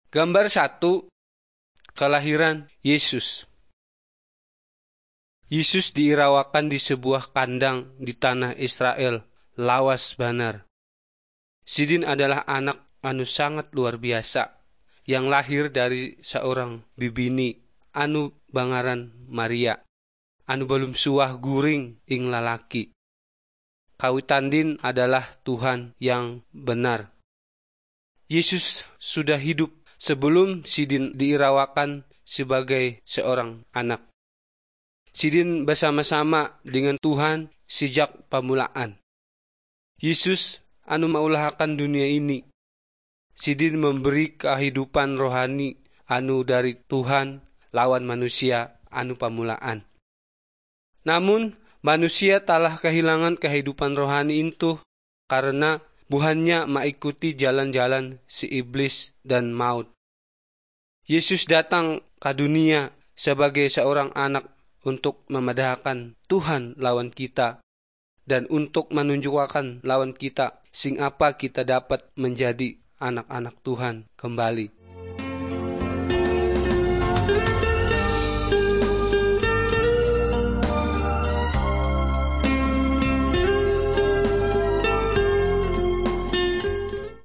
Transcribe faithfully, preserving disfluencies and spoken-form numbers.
Gambar satu, kelahiran Yesus. Yesus diirawakan di sebuah kandang di tanah Israel, lawas banar. Sidin adalah anak anu sangat luar biasa, yang lahir dari seorang bibini anu bangaran Maria, anu belum suah guring ing lalaki. Kawitandin adalah Tuhan yang benar. Yesus sudah hidup sebelum Sidin diirawakan sebagai seorang anak. Sidin bersama-sama dengan Tuhan sejak pamulaan. Yesus anu maulahakan dunia ini. Sidin memberi kehidupan rohani anu dari Tuhan lawan manusia anu pamulaan. Namun manusia telah kehilangan kehidupan rohani itu karena buhannya mengikuti jalan-jalan si iblis dan maut. Yesus datang ke dunia sebagai seorang anak untuk memedahkan Tuhan lawan kita dan untuk menunjukkan lawan kita sing apa kita dapat menjadi anak-anak Tuhan kembali.